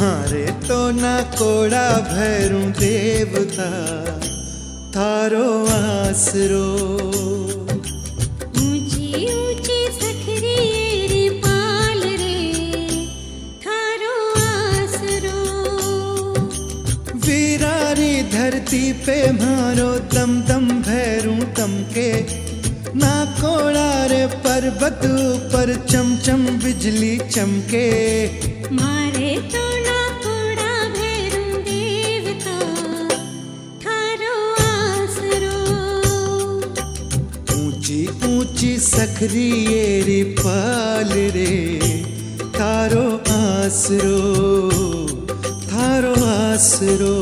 मारे तो ना कोड़ा भैरू देवता थारो आसरो। ऊंची ऊंची सखरी रे पाल रे थारो आसरो। वीरारी धरती पे मारो दम दम भैरू तमके, ना कोड़ा रे पर्वत पर चम चम बिजली चमके। मारे तो ना कोड़ा भैरू देवता थारो आसरो। ऊंची ऊंची सखरी रे पाल रे थारो आसरो, थारो आसरो।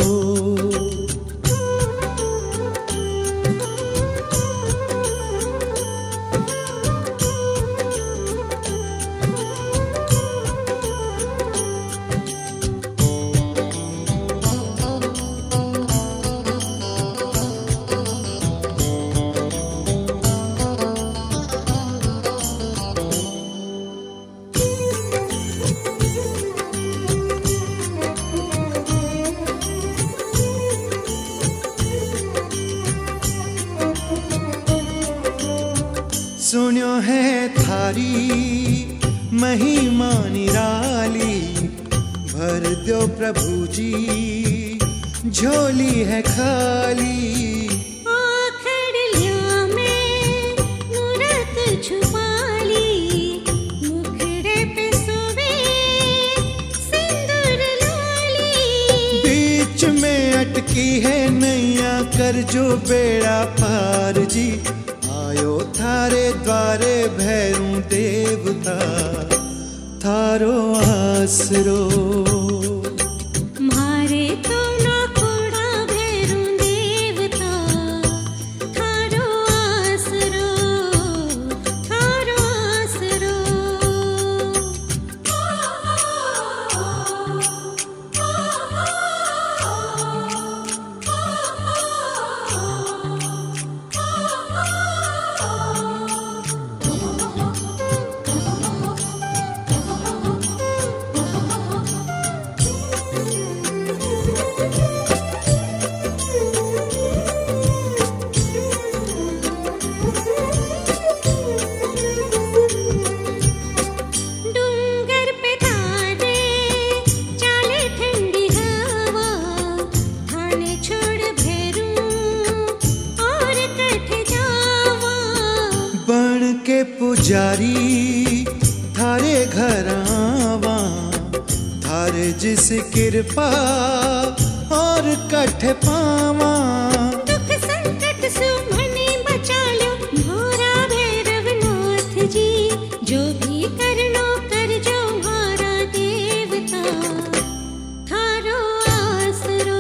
सुन्यो है थारी महिमा निराली, भर दो प्रभु जी झोली है खाली। आखड़ लिया में मूरत छुपा ली, मुखड़े पे सोवे सिंदूर लाली। बीच में अटकी है नैया कर जो बेड़ा पार जी, आयो थारे द्वारे भैरू देवता थारो आसरो। मारे तो ना कोड़ा भैरू देवता थारो आसरो, थारो आसरो। पुजारी थारे घर आवा, थारे जिस कृपा और कठ पावा। दुख संकट से मने बचा लो मोरा भैरव नाथ जी, जो भी करनो कर जो मारा देवता थारो आसरो।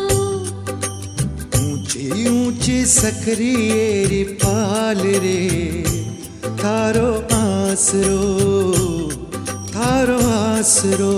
ऊंची ऊंची सखरी रे पाल रे थारो आसरो, थारो आसरो।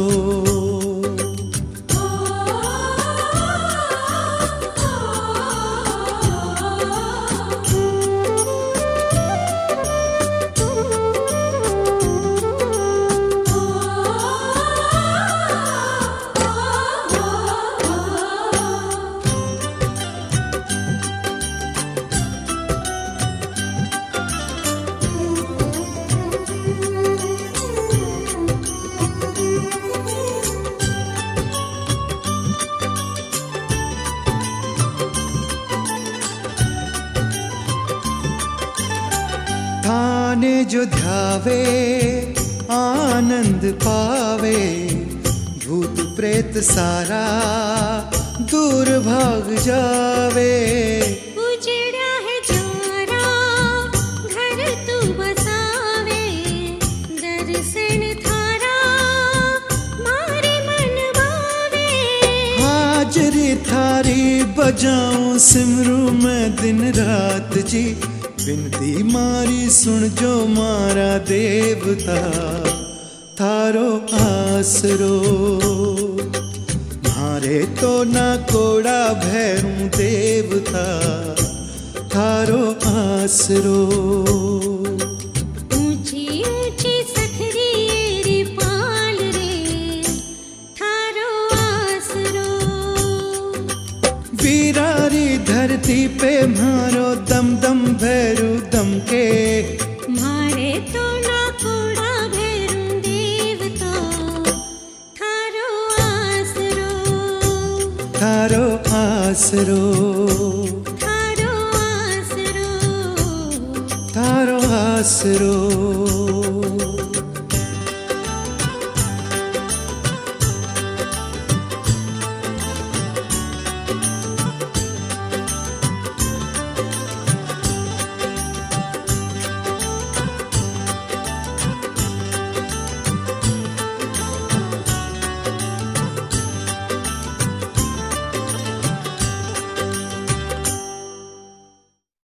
थाने जो ध्यावे आनंद पावे, भूत प्रेत सारा दूर भाग जावे। उजड़ा है जारा घर तू बसावे, दर्शन थारा मारे मन भावे। हाजरी थारी बजाऊं सिमरू मैं दिन रात जी, विनती मारी सुन जो मारा देवता थारो आसरो। मारे तो ना कोड़ा भैरू देवता थारो आसरो। ऊंची ऊंची सखरी रे पाल रे धरती पे मारो दम दम भैरू दम के, मारे तो ना कोड़ा भैरू देव तो थारो आसरो, थारो आसरो, थारो आसरो, थारो आसरो।